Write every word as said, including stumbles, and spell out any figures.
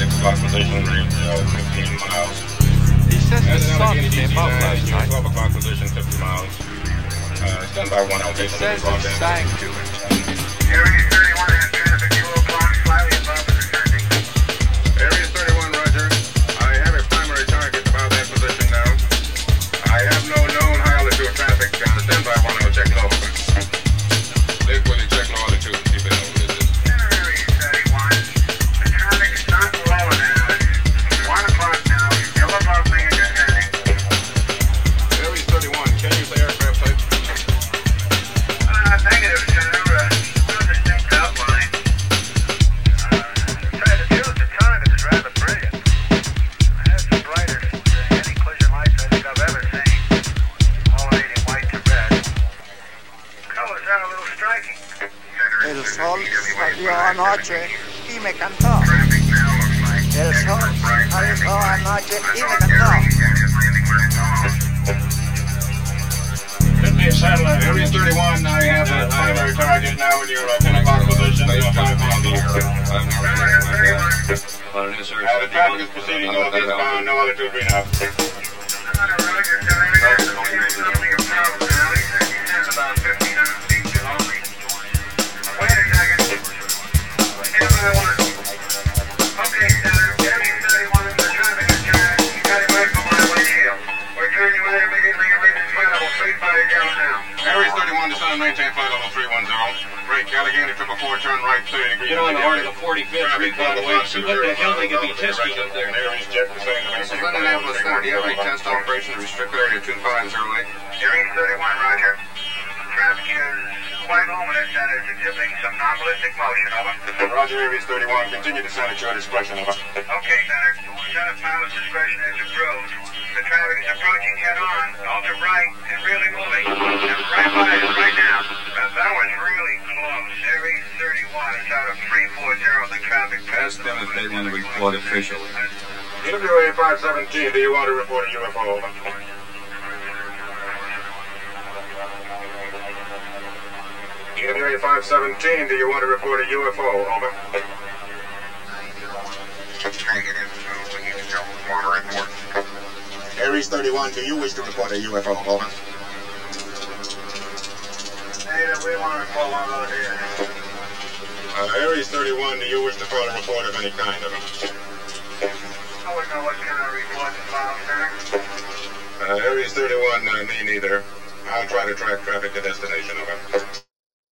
clock position, range uh, fifteen miles. He says the And sun again, came up last night. twelve o'clock position, fifty miles. Uh, stand by one, I'll He take says it sang to him. Area thirty-one has traffic, two o'clock, slightly above the descending. Area thirty-one, roger. I have a primary target about that position now. I have no known high altitude traffic. Uh, stand by one, I'll check low. Dick, will you check low altitude? Keep it over this. Center area thirty-one. The traffic is not low now. It's one o'clock now, still above me and descending. Area thirty-one, can you say aircraft type? Uh, negative, Senator. Uh, no distinct outline. Uh, to tell you the truth, the target is rather brilliant. It has the brightest uh, anti-collision lights I think I've ever seen. Alternating white to red. Colors are a little striking. El sol salió anoche y me cantó. Traffic now looks like El sol salió anoche y me cantó. Could be a satellite. Area thirty-one, I have a primary target now in your uh, ten o'clock position. Uh, five miles over. Uh, the traffic is proceeding northeastbound, no altitude right now. Area thirty-one, descend and maintain flight level three one zero. Break, Allegheny, triple four, turn right, thirty degrees. You know, in the heart of the forty-fifth recon wing, see what the hell they could be testing up there. Aries jet descending to This is Indianapolis Center. Do you have any test operations restricted area two five zero eight? Area thirty-one, roger. Traffic is quite luminous and is exhibiting some non-ballistic motion, over. Roger, Aries thirty-one, continue to descend at your discretion, over. Okay, Center. Center pilot's discretion is approved. The traffic is approaching head-on, ultra bright, and really moving. And right by us right now. That, that was really close. Area thirty-one is out of three four zero. The traffic Ask them if they want to report officially. E W A five seventeen, do you want to report a U F O, over? E W A five seventeen, do you want to report a U F O, over? Negative. So we need to go water report. Aries thirty-one, do you wish to report a U F O, over? Negative, we want to call one over here. Uh, Aries thirty-one, do you wish to file a report of any kind, over? I wouldn't know what kind of report to file, Center. Uh, Aries thirty-one, uh, me neither. I'll try to track traffic to destination, over.